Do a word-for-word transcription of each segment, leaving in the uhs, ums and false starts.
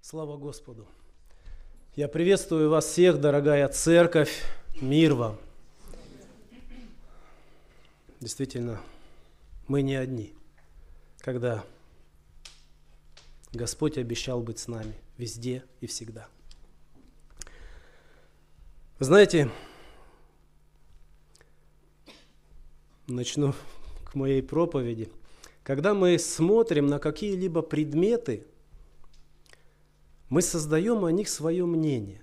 Слава Господу! Я приветствую вас всех, дорогая церковь, мир вам! Действительно, мы не одни, когда Господь обещал быть с нами везде и всегда. Знаете, начну к моей проповеди. Когда мы смотрим на какие-либо предметы, мы создаем о них свое мнение.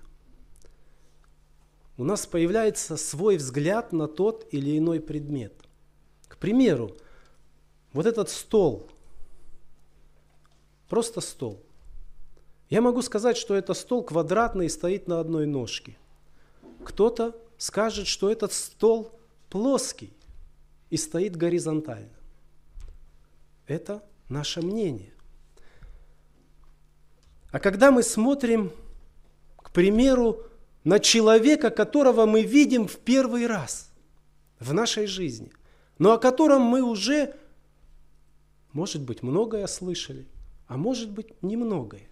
У нас появляется свой взгляд на тот или иной предмет. К примеру, вот этот стол, просто стол. Я могу сказать, что это стол квадратный и стоит на одной ножке. Кто-то скажет, что этот стол плоский и стоит горизонтально. Это наше мнение. А когда мы смотрим, к примеру, на человека, которого мы видим в первый раз в нашей жизни, но о котором мы уже, может быть, многое слышали, а может быть, немногое.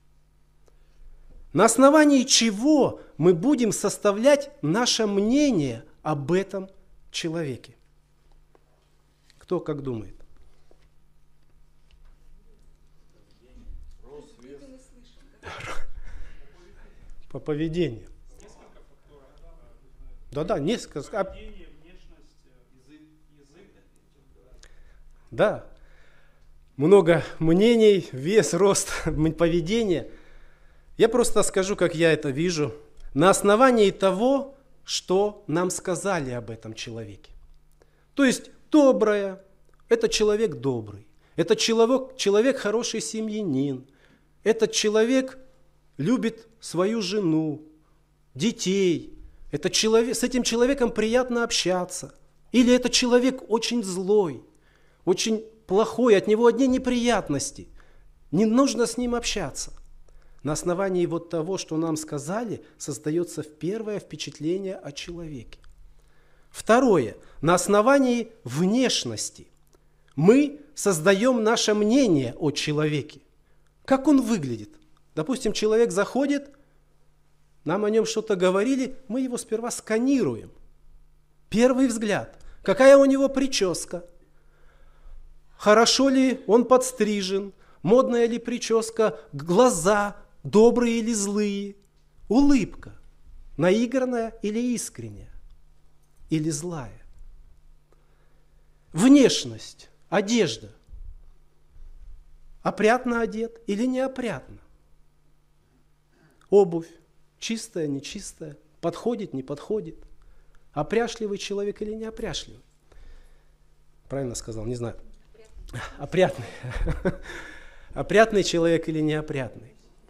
На основании чего мы будем составлять наше мнение об этом человеке? Кто как думает? По поведению. Да-да, несколько. Да. Много мнений, вес, рост, поведение. Я просто скажу, как я это вижу, на основании того, что нам сказали об этом человеке. То есть доброе, это человек добрый, это человек, человек хороший семьянин, этот человек любит свою жену, детей. Это человек, с этим человеком приятно общаться. Или это человек очень злой, очень плохой, от него одни неприятности. Не нужно с ним общаться. На основании вот того, что нам сказали, создается первое впечатление о человеке. Второе. На основании внешности мы создаем наше мнение о человеке. Как он выглядит? Допустим, человек заходит, нам о нем что-то говорили, мы его сперва сканируем. Первый взгляд. Какая у него прическа? Хорошо ли он подстрижен? Модная ли прическа? Глаза добрые или злые? Улыбка наигранная или искренняя? Или злая? Внешность, одежда. Опрятно одет или неопрятно? Обувь, чистая, нечистая, подходит, не подходит. Опряшливый человек или неопряшливый? Правильно сказал, не знаю. Опрятный. Опрятный человек или неопрятный?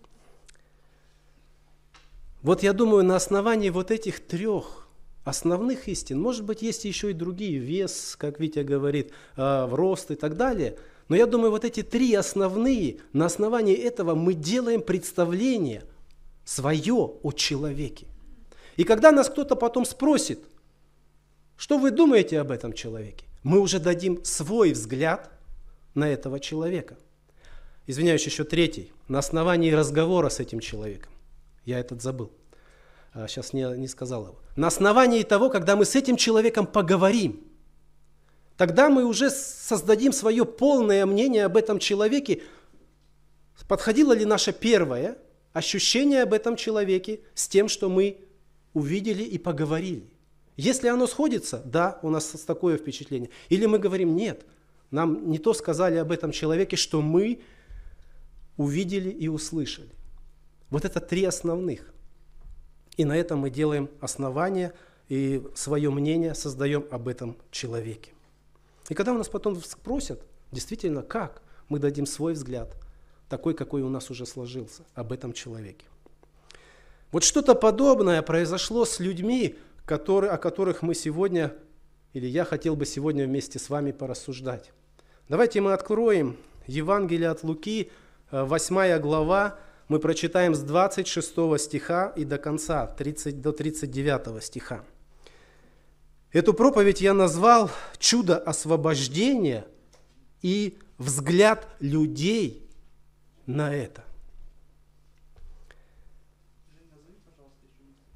Вот я думаю, на основании вот этих трех основных истин, может быть, есть еще и другие, вес, как Витя говорит, в рост и так далее. Но я думаю, вот эти три основные, на основании этого мы делаем представление свое о человеке. И когда нас кто-то потом спросит, что вы думаете об этом человеке, мы уже дадим свой взгляд на этого человека. Извиняюсь, еще третий. На основании разговора с этим человеком. Я этот забыл. Сейчас не, не сказал его. На основании того, когда мы с этим человеком поговорим, тогда мы уже создадим свое полное мнение об этом человеке. Подходило ли наше первое ощущение об этом человеке с тем, что мы увидели и поговорили? Если оно сходится, да, у нас такое впечатление. Или мы говорим, нет, нам не то сказали об этом человеке, что мы увидели и услышали. Вот это три основных. И на этом мы делаем основание и свое мнение создаем об этом человеке. И когда у нас потом спросят, действительно, как, мы дадим свой взгляд, такой, какой у нас уже сложился, об этом человеке. Вот что-то подобное произошло с людьми, которые, о которых мы сегодня, или я хотел бы сегодня вместе с вами порассуждать. Давайте мы откроем Евангелие от Луки, восьмая глава, мы прочитаем с двадцать шестого стиха и до конца, тридцать, до тридцать девятого стиха. Эту проповедь я назвал «Чудо освобождения и взгляд людей на это».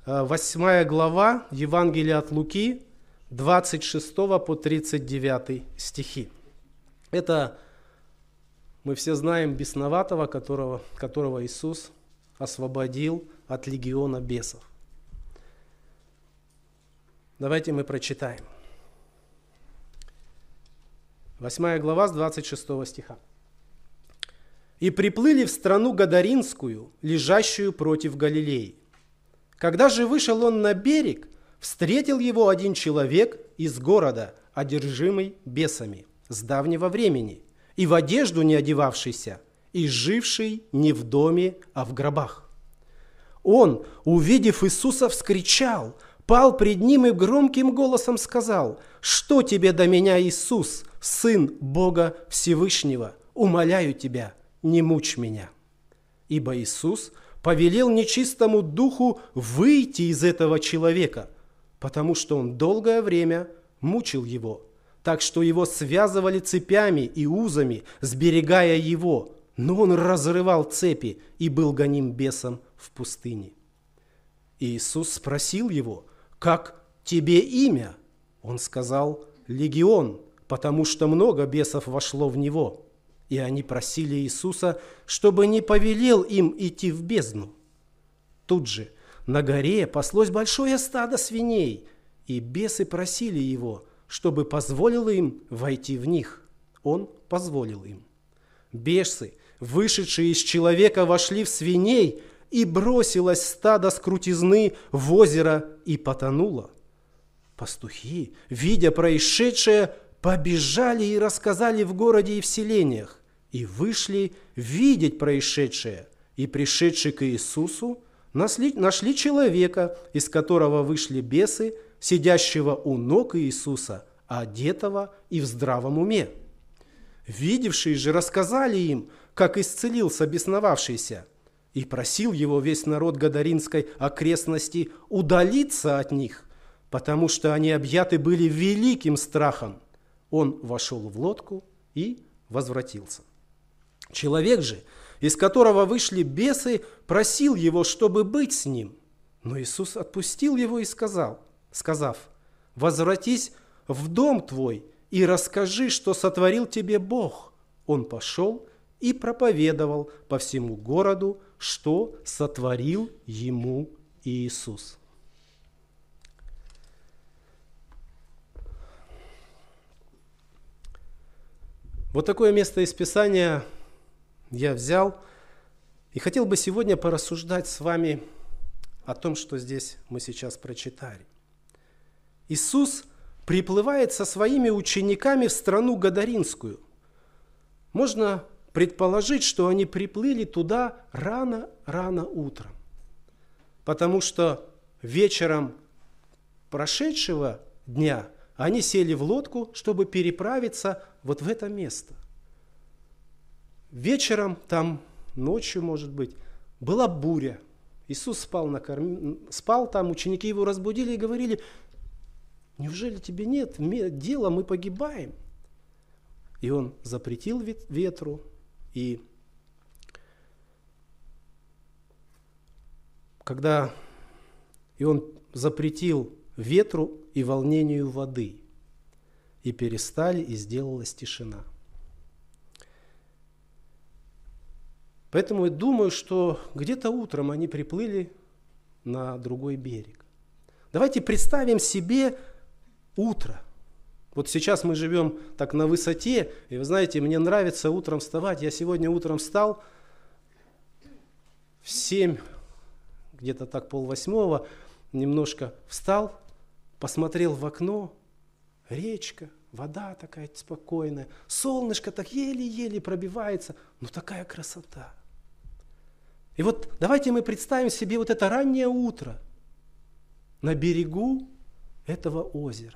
восьмая глава Евангелия от Луки, двадцать шестого по тридцать девятый стихи. Это, мы все знаем, бесноватого, которого, которого Иисус освободил от легиона бесов. Давайте мы прочитаем. Восьмая глава с двадцать шестого стиха. «И приплыли в страну Гадаринскую, лежащую против Галилеи. Когда же вышел он на берег, встретил его один человек из города, одержимый бесами, с давнего времени, и в одежду не одевавшийся, и живший не в доме, а в гробах. Он, увидев Иисуса, вскричал, пал пред ним и громким голосом сказал: «Что тебе до меня, Иисус, Сын Бога Всевышнего? Умоляю тебя, не мучь меня». Ибо Иисус повелел нечистому духу выйти из этого человека, потому что он долгое время мучил его, так что его связывали цепями и узами, сберегая его, но он разрывал цепи и был гоним бесом в пустыне. И Иисус спросил его: «Как тебе имя?» Он сказал: «Легион, потому что много бесов вошло в него». И они просили Иисуса, чтобы не повелел им идти в бездну. Тут же на горе паслось большое стадо свиней, и бесы просили его, чтобы позволил им войти в них. Он позволил им. Бесы, вышедшие из человека, вошли в свиней, и бросилось стадо с крутизны в озеро и потонуло. Пастухи, видя происшедшее, побежали и рассказали в городе и в селениях, и вышли видеть происшедшее, и, пришедшие к Иисусу, нашли, нашли человека, из которого вышли бесы, сидящего у ног Иисуса, одетого и в здравом уме. Видевшие же рассказали им, как исцелился бесновавшийся, и просил его весь народ Гадаринской окрестности удалиться от них, потому что они объяты были великим страхом. Он вошел в лодку и возвратился. Человек же, из которого вышли бесы, просил его, чтобы быть с ним. Но Иисус отпустил его и сказал, сказав: «Возвратись в дом твой и расскажи, что сотворил тебе Бог». Он пошел и проповедовал по всему городу, что сотворил ему Иисус. Вот такое место из Писания я взял и хотел бы сегодня порассуждать с вами о том, что здесь мы сейчас прочитали. Иисус приплывает со своими учениками в страну Гадаринскую. Можно предположить, что они приплыли туда рано-рано утром, потому что вечером прошедшего дня они сели в лодку, чтобы переправиться вот в это место. Вечером, там ночью, может быть, была буря. Иисус спал, на корм... спал там, ученики его разбудили и говорили: «Неужели тебе нет дела, мы погибаем?» И он запретил ветру, и когда и он запретил ветру и волнению воды, и перестали, и сделалась тишина. Поэтому я думаю, что где-то утром они приплыли на другой берег. Давайте представим себе утро. Вот сейчас мы живем так на высоте, и вы знаете, мне нравится утром вставать. Я сегодня утром встал в семь, где-то так полвосьмого, немножко встал, посмотрел в окно, речка, вода такая спокойная, солнышко так еле-еле пробивается, но такая красота. И вот давайте мы представим себе вот это раннее утро на берегу этого озера.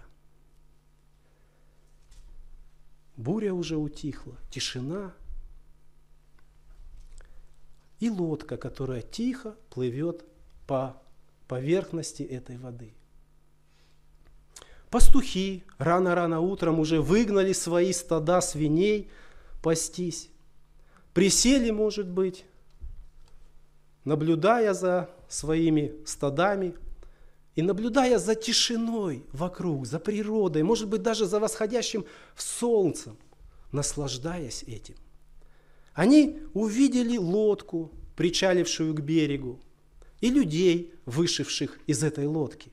Буря уже утихла, тишина и лодка, которая тихо плывет по поверхности этой воды. Пастухи рано-рано утром уже выгнали свои стада свиней пастись. Присели, может быть, наблюдая за своими стадами, И наблюдая за тишиной вокруг, за природой, может быть, даже за восходящим солнцем, наслаждаясь этим, они увидели лодку, причалившую к берегу, и людей, вышедших из этой лодки.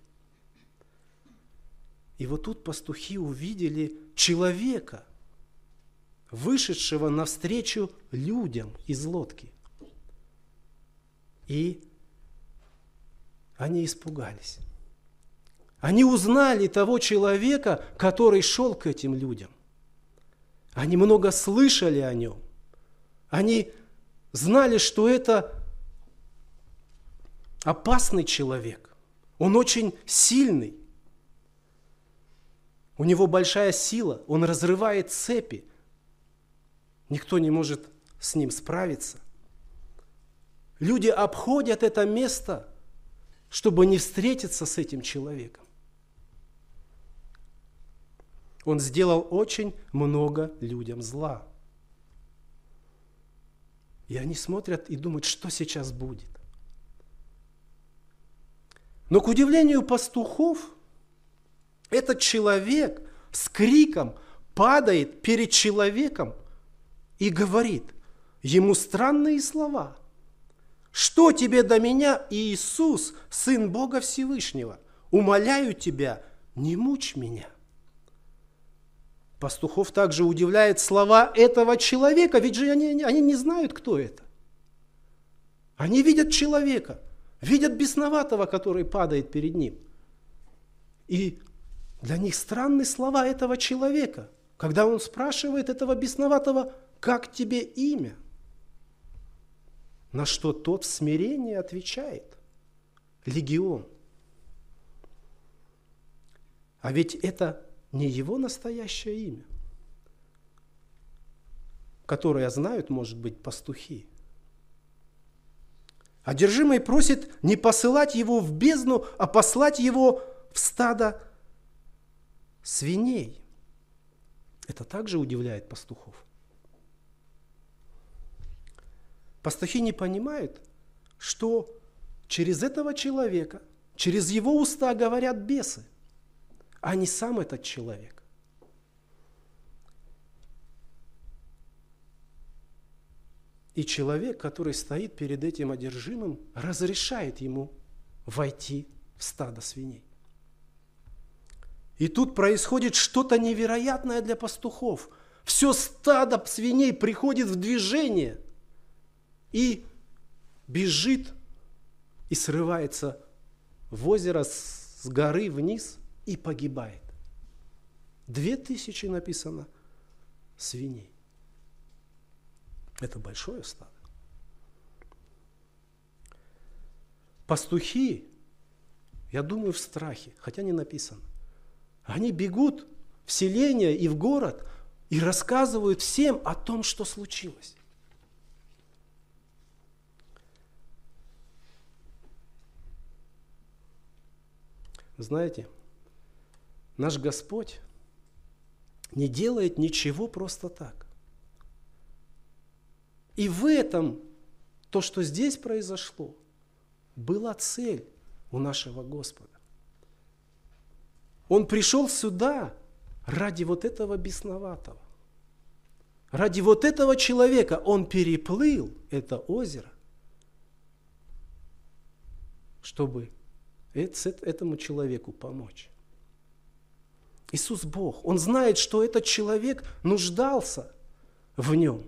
И вот тут пастухи увидели человека, вышедшего навстречу людям из лодки. И они испугались. Они узнали того человека, который шел к этим людям. Они много слышали о нем. Они знали, что это опасный человек. Он очень сильный. У него большая сила. Он разрывает цепи. Никто не может с ним справиться. Люди обходят это место, чтобы не встретиться с этим человеком. Он сделал очень много людям зла. И они смотрят и думают, что сейчас будет. Но к удивлению пастухов, этот человек с криком падает перед человеком и говорит ему странные слова. «Что тебе до меня, Иисус, Сын Бога Всевышнего? Умоляю тебя, не мучь меня». Пастухов также удивляет слова этого человека, ведь же они, они не знают, кто это. Они видят человека, видят бесноватого, который падает перед ним. И для них странны слова этого человека, когда он спрашивает этого бесноватого, как тебе имя? На что тот в смирении отвечает: Легион. А ведь это не его настоящее имя, которое знают, может быть, пастухи. Одержимый просит не посылать его в бездну, а послать его в стадо свиней. Это также удивляет пастухов. Пастухи не понимают, что через этого человека, через его уста говорят бесы, а не сам этот человек. И человек, который стоит перед этим одержимым, разрешает ему войти в стадо свиней. И тут происходит что-то невероятное для пастухов. Все стадо свиней приходит в движение и бежит и срывается в озеро с горы вниз и погибает. Две тысячи написано свиней. Это большое стадо. Пастухи, я думаю, в страхе, хотя не написано. Они бегут в селение и в город и рассказывают всем о том, что случилось. Знаете, наш Господь не делает ничего просто так. И в этом, то, что здесь произошло, была цель у нашего Господа. Он пришел сюда ради вот этого бесноватого. Ради вот этого человека он переплыл это озеро, чтобы этому человеку помочь. Иисус Бог, Он знает, что этот человек нуждался в Нем,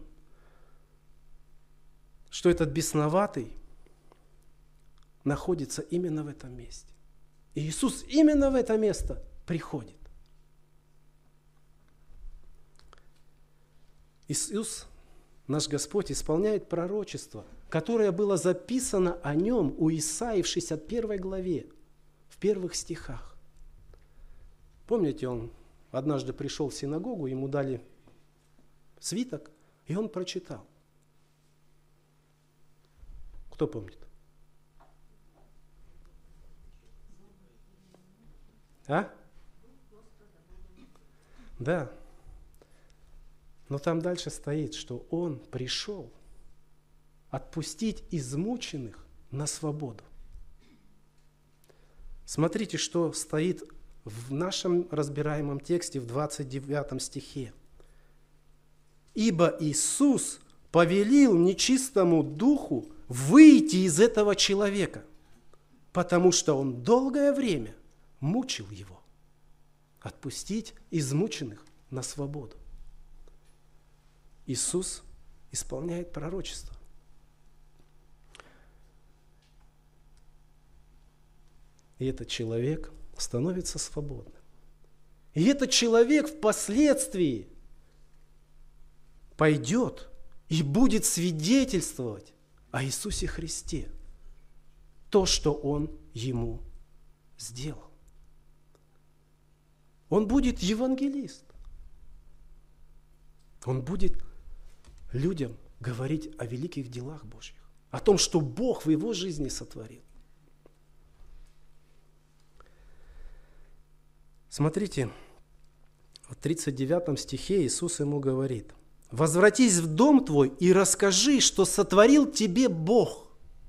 что этот бесноватый находится именно в этом месте. И Иисус именно в это место приходит. Иисус, наш Господь, исполняет пророчество, которое было записано о Нем у Исаии в шестьдесят первой главе, в первых стихах. Помните, Он однажды пришел в синагогу, ему дали свиток, и он прочитал. Кто помнит? А? Да. Но там дальше стоит, что Он пришел отпустить измученных на свободу. Смотрите, что стоит в нашем разбираемом тексте в двадцать девятом стихе. «Ибо Иисус повелел нечистому духу выйти из этого человека, потому что он долгое время мучил его, отпустить измученных на свободу». Иисус исполняет пророчество. И этот человек становится свободным. И этот человек впоследствии пойдет и будет свидетельствовать о Иисусе Христе, то, что Он ему сделал. Он будет евангелист. Он будет людям говорить о великих делах Божьих, о том, что Бог в его жизни сотворил. Смотрите, в тридцать девятом стихе Иисус ему говорит: «Возвратись в дом твой и расскажи, что сотворил тебе Бог».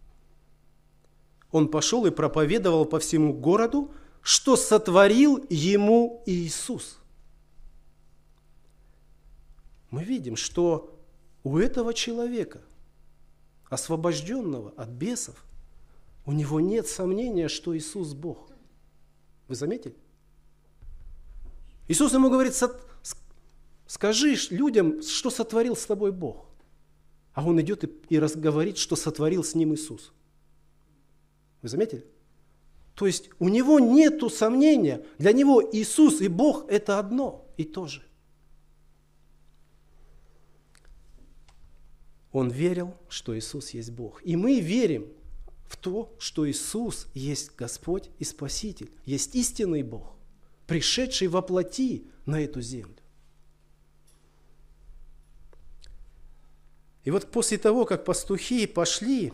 Он пошел и проповедовал по всему городу, что сотворил ему Иисус. Мы видим, что у этого человека, освобожденного от бесов, у него нет сомнения, что Иисус Бог. Вы заметили? Иисус ему говорит: скажи людям, что сотворил с тобой Бог. А он идет и, и говорит, что сотворил с ним Иисус. Вы заметили? То есть у него нет сомнения. Для него Иисус и Бог – это одно и то же. Он верил, что Иисус есть Бог. И мы верим в то, что Иисус есть Господь и Спаситель, есть истинный Бог, пришедший во плоти на эту землю. И вот после того, как пастухи пошли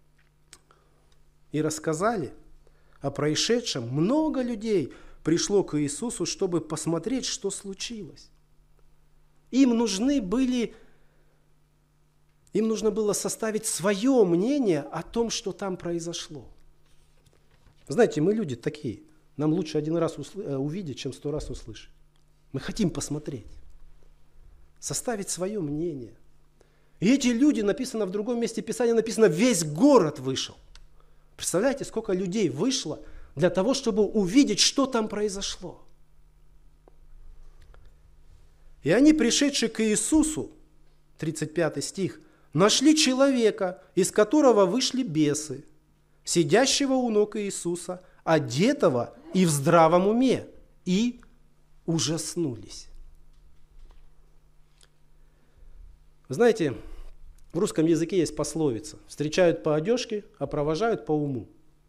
и рассказали о происшедшем, много людей пришло к Иисусу, чтобы посмотреть, что случилось. Им нужны были, им нужно было составить свое мнение о том, что там произошло. Знаете, мы люди такие. Нам лучше один раз увидеть, чем сто раз услышать. Мы хотим посмотреть, составить свое мнение. И эти люди, написано в другом месте Писания, написано, весь город вышел. Представляете, сколько людей вышло для того, чтобы увидеть, что там произошло. И они, пришедшие к Иисусу, тридцать пятый стих, нашли человека, из которого вышли бесы, сидящего у ног Иисуса, одетого и в здравом уме, и ужаснулись. Вы знаете, в русском языке есть пословица: встречают по одежке, а провожают по уму.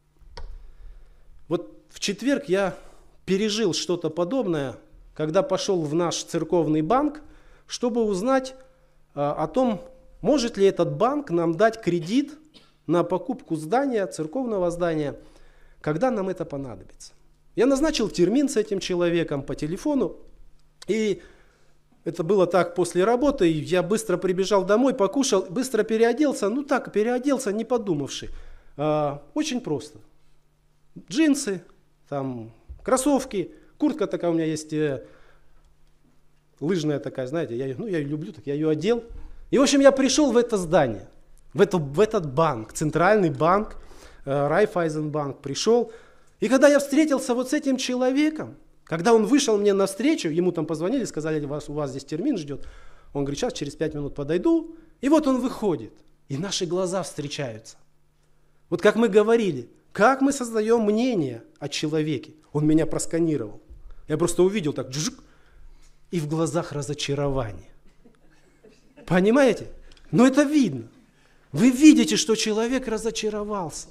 Вот в четверг я пережил что-то подобное, когда пошел в наш церковный банк, чтобы узнать а, о том, может ли этот банк нам дать кредит на покупку здания, церковного здания, когда нам это понадобится. Я назначил термин с этим человеком по телефону, и это было так после работы, я быстро прибежал домой, покушал, быстро переоделся, ну так, переоделся, не подумавши. А, очень просто. Джинсы, там, кроссовки, куртка такая у меня есть, э, лыжная такая, знаете, я, ну, я ее люблю, так я ее одел. И, в общем, я пришел в это здание, в, это, в этот банк, центральный банк, э, Райффайзенбанк, пришел. И когда я встретился вот с этим человеком, когда он вышел мне навстречу, ему там позвонили, сказали, у вас, у вас здесь термин ждет. Он говорит, сейчас через пять минут подойду. И вот он выходит, и наши глаза встречаются. Вот как мы говорили, как мы создаем мнение о человеке. Он меня просканировал. Я просто увидел так, джик, и в глазах разочарование. Понимаете? Но это видно. Вы видите, что человек разочаровался.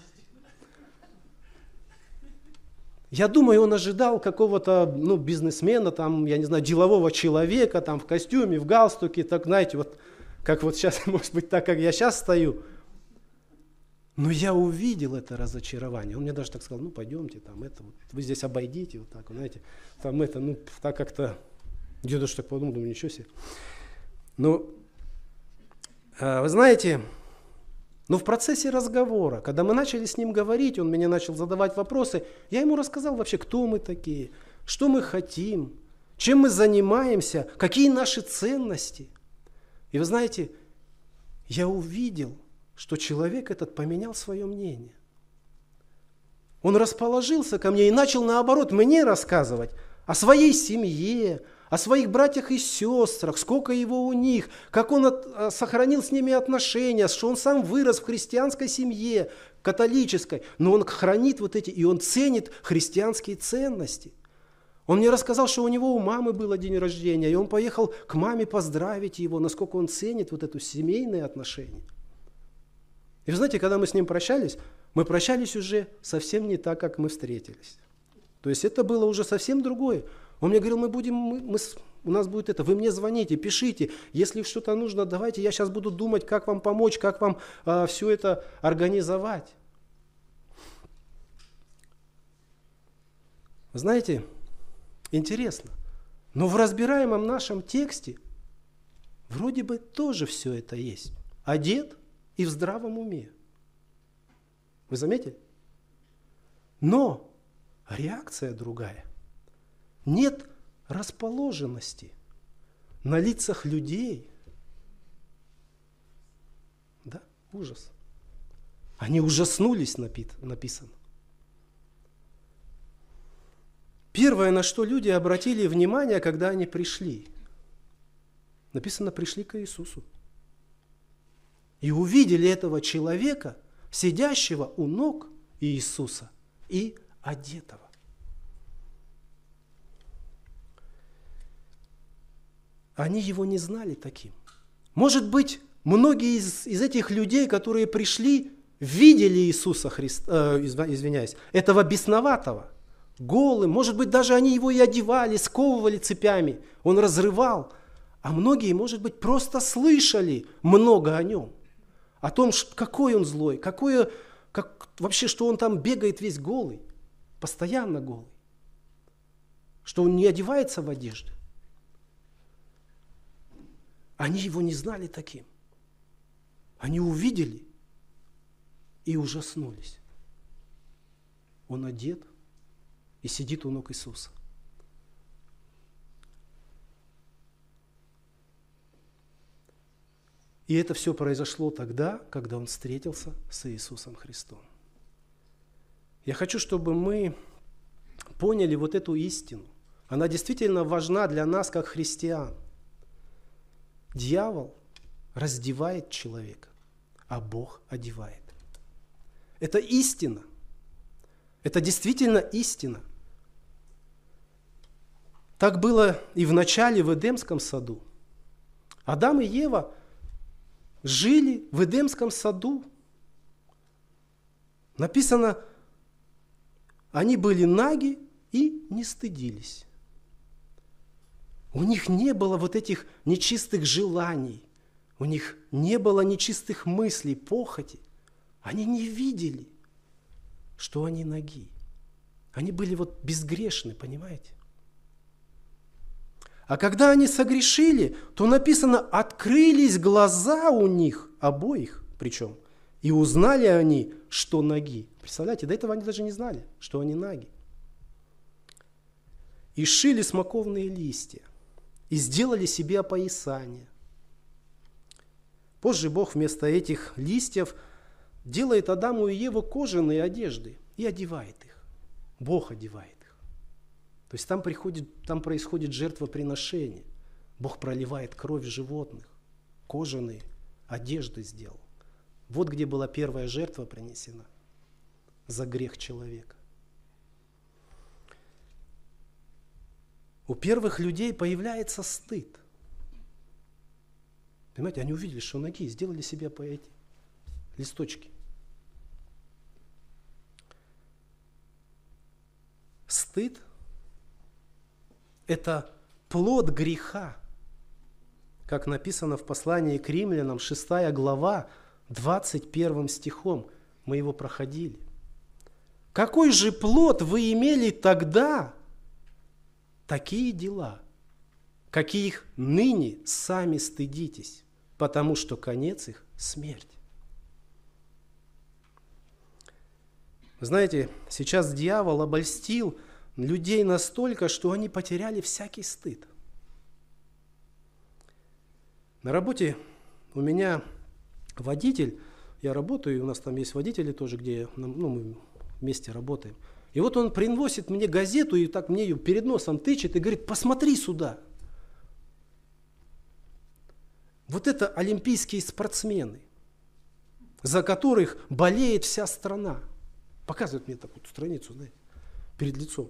Я думаю, он ожидал какого-то ну, бизнесмена, там, я не знаю, делового человека, там, в костюме, в галстуке, так, знаете, вот, как вот сейчас, может быть, так, как я сейчас стою. Но я увидел это разочарование. Он мне даже так сказал, ну, пойдемте, там, это, вот, вы здесь обойдите, вот так, знаете, там, это, ну, так как-то, я даже так подумал, думаю, ничего себе. Ну, вы знаете, Но в процессе разговора, когда мы начали с ним говорить, он мне начал задавать вопросы, я ему рассказал вообще, кто мы такие, что мы хотим, чем мы занимаемся, какие наши ценности. И вы знаете, я увидел, что человек этот поменял свое мнение. Он расположился ко мне и начал, наоборот, мне рассказывать о своей семье, о своих братьях и сестрах, сколько его у них, как он от, сохранил с ними отношения, что он сам вырос в христианской семье, католической, но он хранит вот эти, и он ценит христианские ценности. Он мне рассказал, что у него у мамы был день рождения, и он поехал к маме поздравить его, насколько он ценит вот это семейные отношения. И вы знаете, когда мы с ним прощались, мы прощались уже совсем не так, как мы встретились. То есть это было уже совсем другое. Он мне говорил, мы будем, мы, мы, у нас будет это, вы мне звоните, пишите, если что-то нужно, давайте, я сейчас буду думать, как вам помочь, как вам а, все это организовать. Знаете, интересно, но в разбираемом нашем тексте вроде бы тоже все это есть. Одет и в здравом уме. Вы заметили? Но реакция другая. Нет расположенности на лицах людей. Да, ужас. Они ужаснулись, написано. Первое, на что люди обратили внимание, когда они пришли. Написано, пришли к Иисусу. И увидели этого человека, сидящего у ног Иисуса и одетого. Они его не знали таким. Может быть, многие из, из этих людей, которые пришли, видели Иисуса Христа, э, извиняюсь, этого бесноватого, голым. Может быть, даже они его и одевали, сковывали цепями. Он разрывал. А многие, может быть, просто слышали много о нем. О том, какой он злой, какое, как, вообще, что он там бегает весь голый, постоянно голый. Что он не одевается в одежды. Они его не знали таким. Они увидели и ужаснулись. Он одет и сидит у ног Иисуса. И это все произошло тогда, когда он встретился с Иисусом Христом. Я хочу, чтобы мы поняли вот эту истину. Она действительно важна для нас, как христиан. Дьявол раздевает человека, а Бог одевает. Это истина. Это действительно истина. Так было и в начале в Эдемском саду. Адам и Ева жили в Эдемском саду. Написано, они были наги и не стыдились. У них не было вот этих нечистых желаний, у них не было нечистых мыслей, похоти. Они не видели, что они наги. Они были вот безгрешны, понимаете? А когда они согрешили, то написано, открылись глаза у них, обоих причем, и узнали они, что наги. Представляете, до этого они даже не знали, что они наги. И шили смоковные листья, и сделали себе опоясание. Позже Бог вместо этих листьев делает Адаму и Еву кожаные одежды и одевает их. Бог одевает их. То есть там, приходит, там происходит жертвоприношение. Бог проливает кровь животных. Кожаные одежды сделал. Вот где была первая жертва принесена за грех человека. У первых людей появляется стыд. Понимаете, они увидели, что ноги, сделали себе по эти листочки. Стыд – это плод греха, как написано в послании к Римлянам, шестая глава, двадцать первым стихом. Мы его проходили. Какой же плод вы имели тогда? Такие дела, каких ныне сами стыдитесь, потому что конец их – смерть. Знаете, сейчас дьявол обольстил людей настолько, что они потеряли всякий стыд. На работе у меня водитель, я работаю, и у нас там есть водители тоже, где ну, мы вместе работаем. И вот он приносит мне газету и так мне ее перед носом тычет и говорит: посмотри сюда. Вот это олимпийские спортсмены, за которых болеет вся страна. Показывает мне такую страницу, знаете, перед лицом.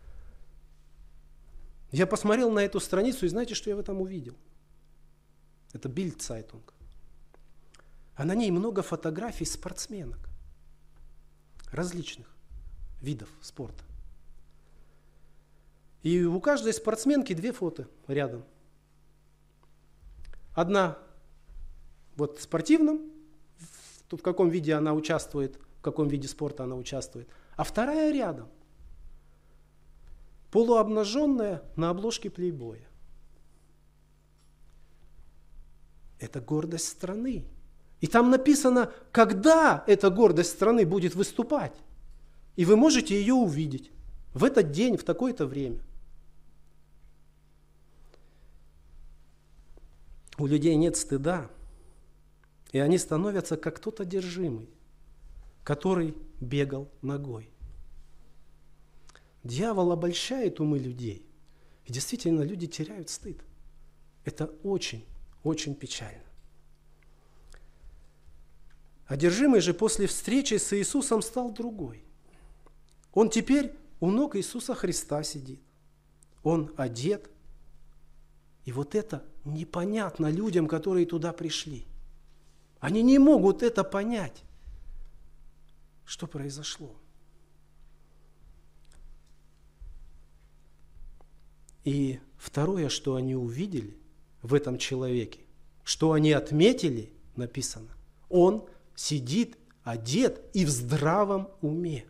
Я посмотрел на эту страницу, и знаете, что я в этом увидел? Это Bild-Zeitung. А на ней много фотографий спортсменок различных видов спорта. И у каждой спортсменки две фото рядом. Одна вот в спортивном, в, в каком виде она участвует, в каком виде спорта она участвует, а вторая рядом, полуобнаженная на обложке плейбоя. Это гордость страны. И там написано, когда эта гордость страны будет выступать. И вы можете ее увидеть в этот день, в такое-то время. У людей нет стыда, и они становятся как тот одержимый, который бегал ногой. Дьявол обольщает умы людей, и действительно люди теряют стыд. Это очень, очень печально. Одержимый же после встречи с Иисусом стал другой. Он теперь у ног Иисуса Христа сидит. Он одет. И вот это непонятно людям, которые туда пришли. Они не могут это понять, что произошло. И второе, что они увидели в этом человеке, что они отметили, написано, он сидит, одет и в здравом уме.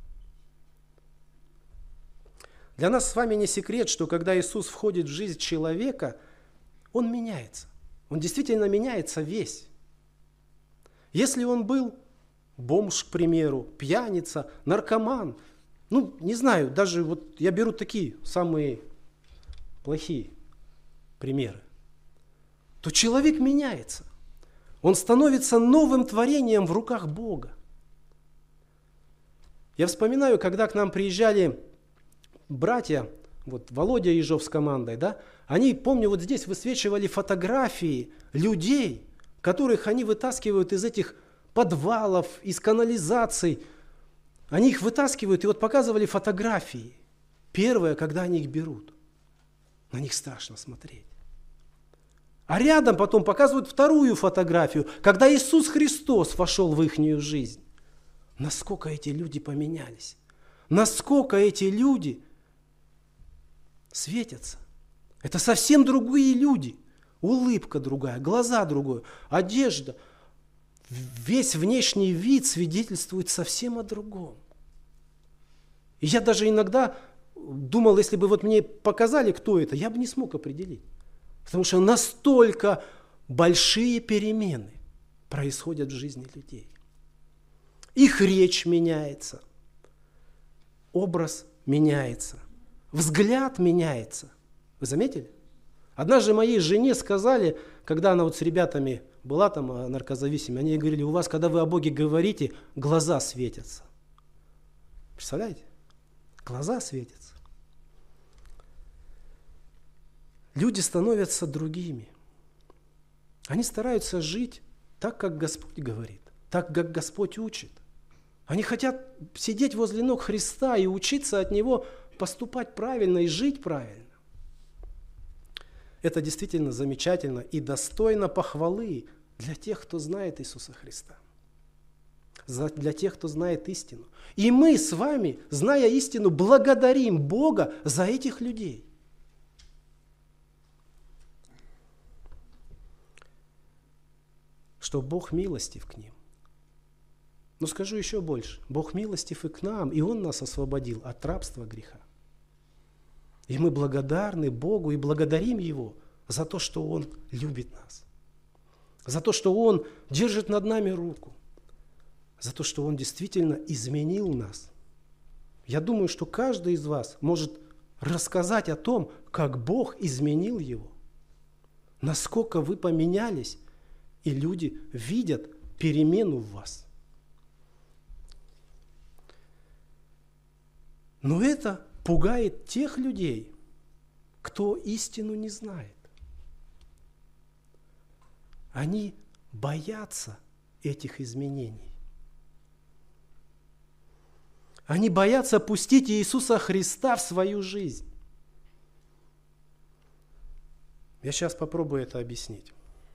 Для нас с вами не секрет, что когда Иисус входит в жизнь человека, он меняется. Он действительно меняется весь. Если он был бомж, к примеру, пьяница, наркоман, ну, не знаю, даже вот я беру такие самые плохие примеры, то человек меняется. Он становится новым творением в руках Бога. Я вспоминаю, когда к нам приезжали братья, вот Володя Ежов с командой, да, они, помню, вот здесь высвечивали фотографии людей, которых они вытаскивают из этих подвалов, из канализаций. Они их вытаскивают и вот показывали фотографии. Первое, когда они их берут, на них страшно смотреть. А рядом потом показывают вторую фотографию, когда Иисус Христос вошел в ихнюю жизнь. Насколько эти люди поменялись, насколько эти люди светятся. Это совсем другие люди. Улыбка другая, глаза другое, одежда. Весь внешний вид свидетельствует совсем о другом. И я даже иногда думал, если бы вот мне показали, кто это, я бы не смог определить. Потому что настолько большие перемены происходят в жизни людей. Их речь меняется, образ меняется, взгляд меняется. Вы заметили? Однажды моей жене сказали, когда она вот с ребятами была там наркозависимой, они ей говорили: у вас, когда вы о Боге говорите, глаза светятся. Представляете? Глаза светятся. Люди становятся другими. Они стараются жить так, как Господь говорит, так, как Господь учит. Они хотят сидеть возле ног Христа и учиться от Него поступать правильно и жить правильно. Это действительно замечательно и достойно похвалы для тех, кто знает Иисуса Христа, для тех, кто знает истину. И мы с вами, зная истину, благодарим Бога за этих людей. Что Бог милостив к ним. Но скажу еще больше. Бог милостив и к нам, и Он нас освободил от рабства греха. И мы благодарны Богу и благодарим Его за то, что Он любит нас. За то, что Он держит над нами руку. за то, что Он действительно изменил нас. Я думаю, что каждый из вас может рассказать о том, как Бог изменил его. Насколько вы поменялись, и люди видят перемену в вас. Но это пугает тех людей, кто истину не знает. Они боятся этих изменений. Они боятся пустить Иисуса Христа в свою жизнь. Я сейчас попробую это объяснить.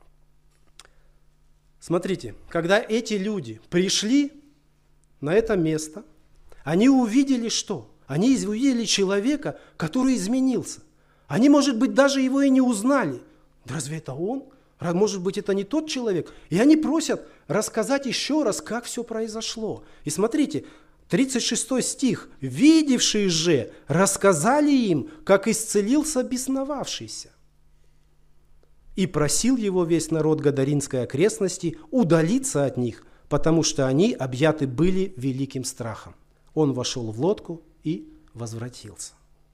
Смотрите, когда эти люди пришли на это место, они увидели что? Они увидели человека, который изменился. Они, может быть, даже его и не узнали. Разве это он? Может быть, это не тот человек? И они просят рассказать еще раз, как все произошло. И смотрите, тридцать шестой стих. «Видевшие же рассказали им, как исцелился бесновавшийся. И просил его весь народ Гадаринской окрестности удалиться от них, потому что они объяты были великим страхом. Он вошел в лодку и возвратился».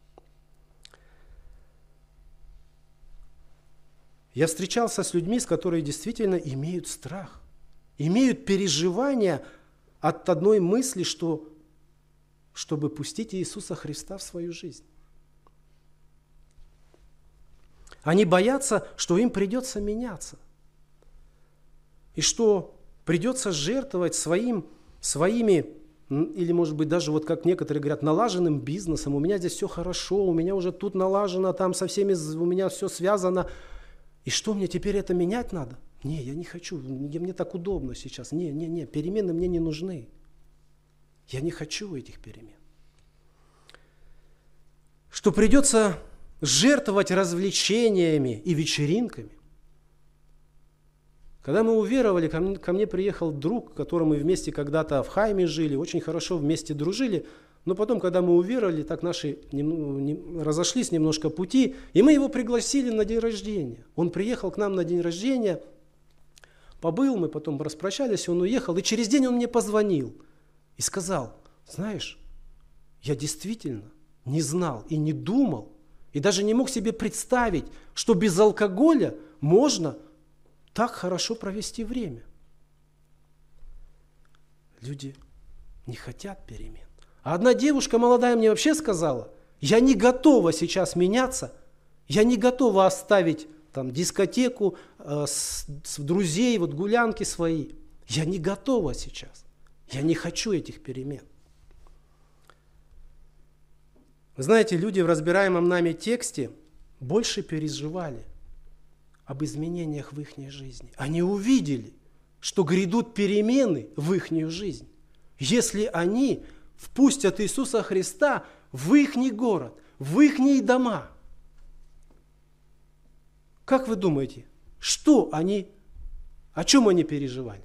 Я встречался с людьми, с которыми действительно имеют страх, имеют переживания от одной мысли, что, чтобы пустить Иисуса Христа в свою жизнь. Они боятся, что им придется меняться. И что придется жертвовать своим, своими, или, может быть, даже, вот как некоторые говорят, налаженным бизнесом. У меня здесь все хорошо, у меня уже тут налажено, там со всеми, у меня все связано. И что, мне теперь это менять надо? Не, я не хочу, мне так удобно сейчас. Не, не, не, перемены мне не нужны. Я не хочу этих перемен. Что придется жертвовать развлечениями и вечеринками. Когда мы уверовали, ко мне, ко мне приехал друг, которым мы вместе когда-то в Хайме жили, очень хорошо вместе дружили, но потом, когда мы уверовали, так наши нем, не, разошлись немножко пути, и мы его пригласили на день рождения. Он приехал к нам на день рождения, побыл, мы потом распрощались, он уехал, и через день он мне позвонил и сказал: знаешь, я действительно не знал и не думал, и даже не мог себе представить, что без алкоголя можно так хорошо провести время. Люди не хотят перемен. А одна девушка молодая мне вообще сказала: я не готова сейчас меняться, я не готова оставить там дискотеку, э, с, с друзей, вот гулянки свои. Я не готова сейчас. Я не хочу этих перемен. Вы знаете, люди в разбираемом нами тексте больше переживали об изменениях в их жизни. Они увидели, что грядут перемены в их жизнь, если они впустят Иисуса Христа в их город, в их дома. Как вы думаете, что они, о чем они переживали?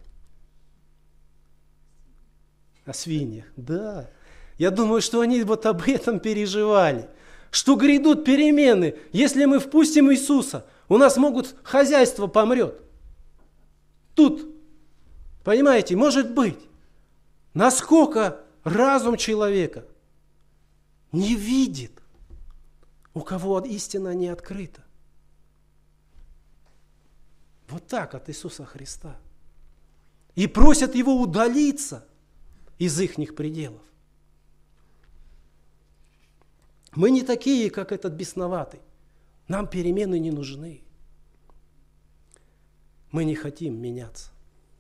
О свиньях, да. Я думаю, что они вот об этом переживали. Что грядут перемены, если мы впустим Иисуса, у нас могут, хозяйство помрет. Тут, понимаете, может быть, насколько разум человека не видит, у кого истина не открыта. Вот так от Иисуса Христа. И просят Его удалиться из ихних пределов. Мы не такие, как этот бесноватый. Нам перемены не нужны. Мы не хотим меняться.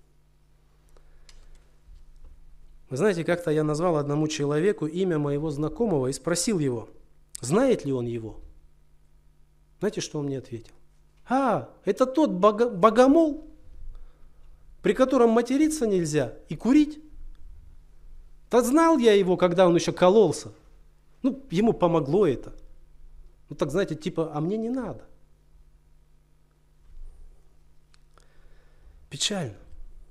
Вы знаете, как-то я назвал одному человеку имя моего знакомого и спросил его, знает ли он его. Знаете, что он мне ответил? А, это тот бого- богомол, при котором материться нельзя и курить. Да знал я его, когда он еще кололся. Ну, ему помогло это. Ну, так, знаете, типа, а мне не надо. Печально.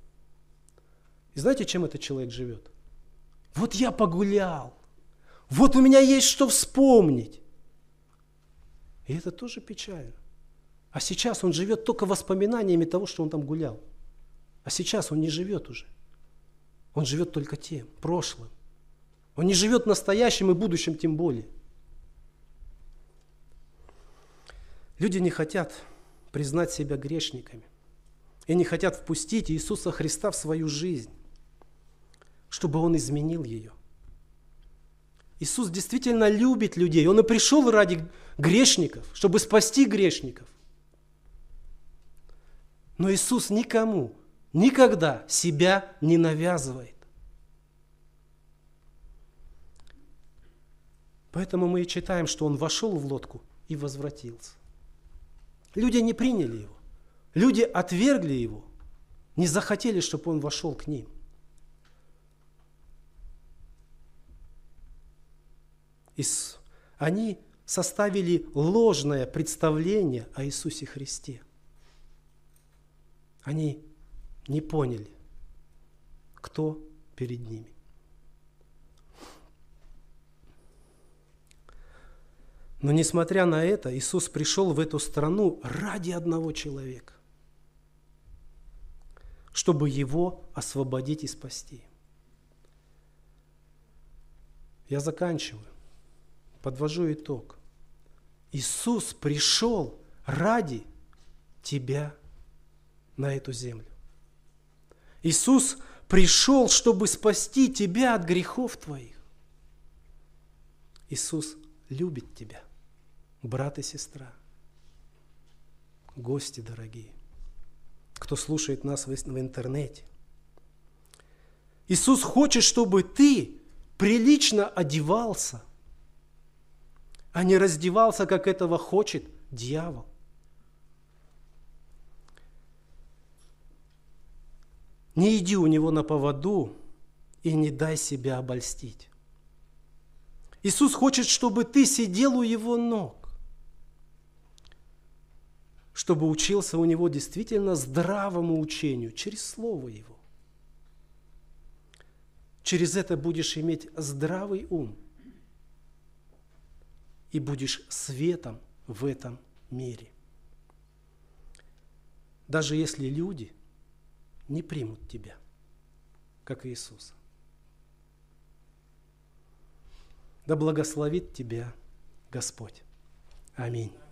И знаете, чем этот человек живет? Вот я погулял. Вот у меня есть что вспомнить. И это тоже печально. А сейчас он живет только воспоминаниями того, что он там гулял. А сейчас он не живет уже. Он живет только тем, прошлым. Он не живет настоящим и будущим тем более. Люди не хотят признать себя грешниками и не хотят впустить Иисуса Христа в свою жизнь, чтобы Он изменил ее. Иисус действительно любит людей. Он и пришел ради грешников, чтобы спасти грешников. Но Иисус никому, никогда себя не навязывает. Поэтому мы и читаем, что Он вошел в лодку и возвратился. Люди не приняли Его. Люди отвергли Его. Не захотели, чтобы Он вошел к ним. И они составили ложное представление о Иисусе Христе. Они не поняли, кто перед ними. Но несмотря на это, Иисус пришел в эту страну ради одного человека, чтобы его освободить и спасти. Я заканчиваю, подвожу итог. Иисус пришел ради тебя на эту землю. Иисус пришел, чтобы спасти тебя от грехов твоих. Иисус любит тебя, брат и сестра, гости дорогие, кто слушает нас в интернете. Иисус хочет, чтобы ты прилично одевался, а не раздевался, как этого хочет дьявол. Не иди у него на поводу и не дай себя обольстить. Иисус хочет, чтобы ты сидел у Его ног, чтобы учился у Него действительно здравому учению, через Слово Его. Через это будешь иметь здравый ум и будешь светом в этом мире. Даже если люди не примут тебя, как Иисуса. Да благословит тебя Господь. Аминь.